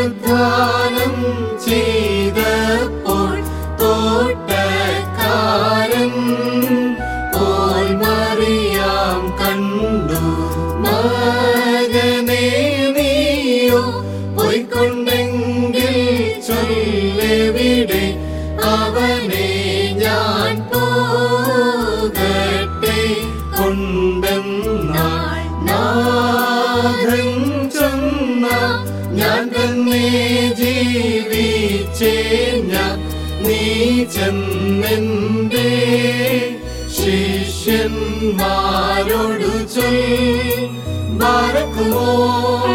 പുനരുത്ഥാനം ചെയ്തപ്പോൾ തോട്ടക്കാരൻ പോൽ മറിയാം കണ്ടു. മകനേ നീയോ പോയിക്കൊണ്ടെങ്കിൽ ചൊല്ലെവിടെ അവനെ ഞാൻ പോകട്ടെ കൊണ്ടെന്നാൽ നാഥൻ ചൊന്ന ഞാൻ തന്നെ ജീവിച്ചേഞ്ഞ. നീ ചെന്നെന്റെ ശിഷ്യന്മാരോടു ചൊൽ ബാരക്കുമോ